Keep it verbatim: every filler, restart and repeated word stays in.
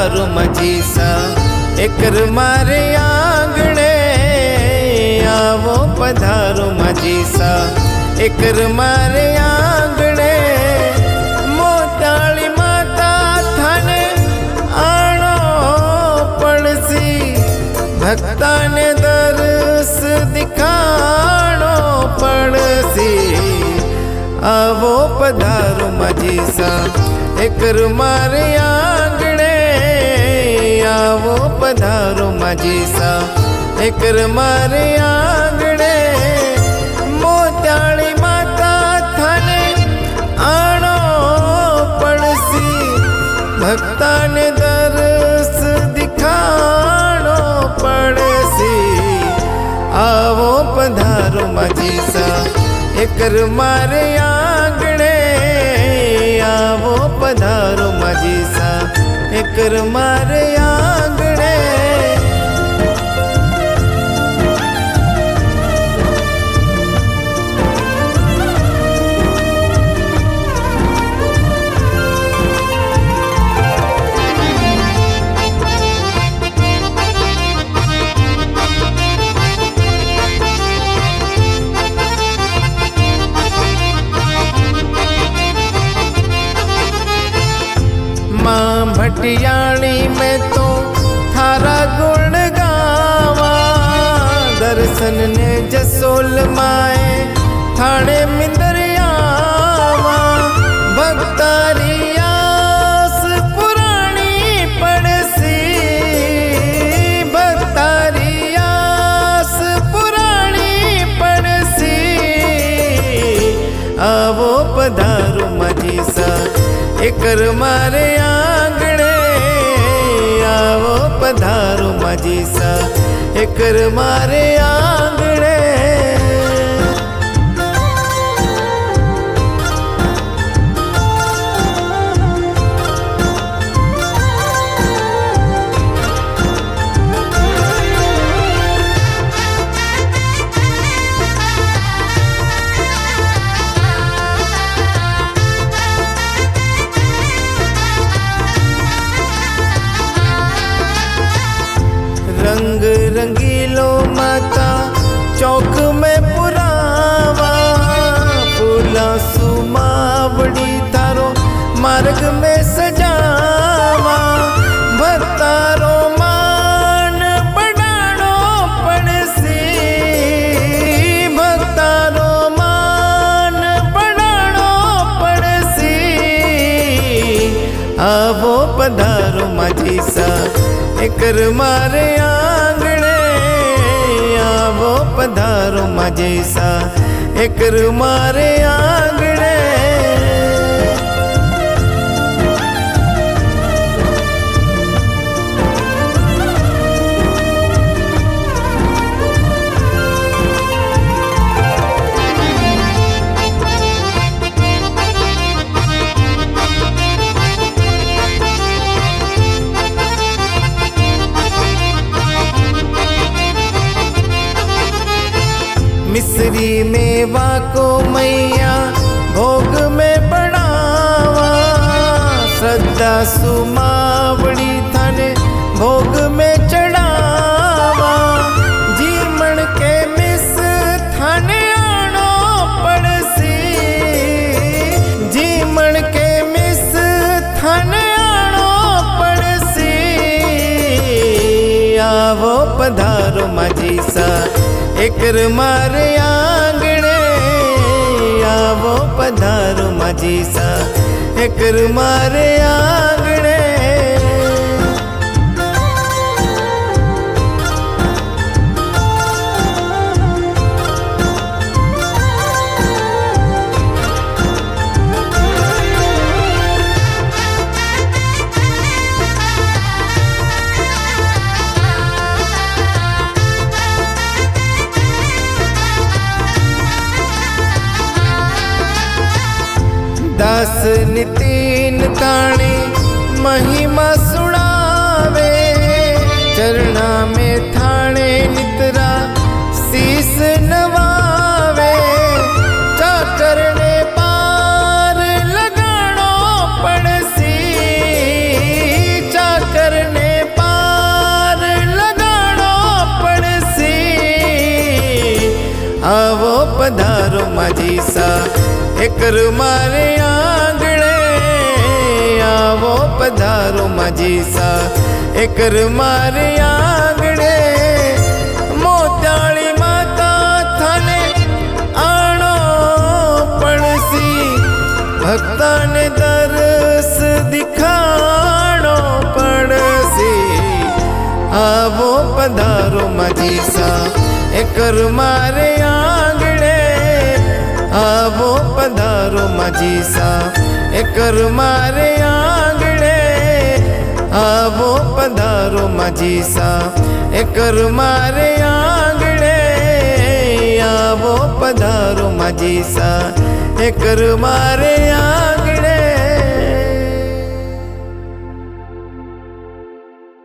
पधारो मजीसा एकर मारे आंगणे आवो पधारो मजीसा एकर मारे आंगणे मोताली माता थाने आणो पड़सी भक्ता ने दर्श दिखाणो पड़सी आवो पधारो मजीसा एकर मारे आंगणे आवो पधारो मजीसा एकर मारे आंगणे मोत्याली माता थाने आणो पड़सी भक्ता ने दर्श दिखाणो पड़सी आवो पधारो मजीसा एकर मारे आंगणे आवो पधारो मजीसा एकर मारे आंगणे। माँ भटियाणी में तो थारा गुण गावा दर्शन ने जसोल माए थाने मिंदरियावा भक्तारी आस पुरानी पड़सी भक्तारी आस पुरानी पड़सी आवो पधारो मजीसा एकर मारे आंगणे आवो पधारो मजीसा एकर मारे आंगणे। रंग रंगीलो माता चौक में पुरावा फूला सुमावड़ी तारो मार्ग में सजावा भक्तारो मान बढ़ाणो पड़सी भक्तारो मान बढ़ाणो पड़सी आवो पधारो मजीसा एकर मारे आंगणे आवो पधारो मजीसा एकर मारे आंगणे। मिश्री मेवा को मैया भोग में बढ़ावा श्रद्धा सुमावड़ी थाने भोग में चढ़ावा जीमण के मिस थाने आणो पड़सी जीमण के मिस थाने आणो पड़सी आवो पधारो मजीसा एकर मारे आंगणे आवो पधारो मजीसा एकर मारे आंगणे। दास नितिन ताणे महिमा सुनावे चरणा में थाणे नितरा शीस नवावे चाकर ने पार लगाणो पड़सी चाकर आवो पधारो माझी सा एकर मारे आंगणे आवो पधारो माझी सा एकर मारे आंगणे मोत्याळी माता थाने आणो पणसी भक्ताने दरस दिखाणो पड़सी आवो पधारो माझी सा एकर मारे आंगणे आवो पधारो माझी सा एकर मारे आंगणे आवो पधारो माझी सा एकर मारे आंगणे आवो पधारो माझी सा एकर मारे आंगणे।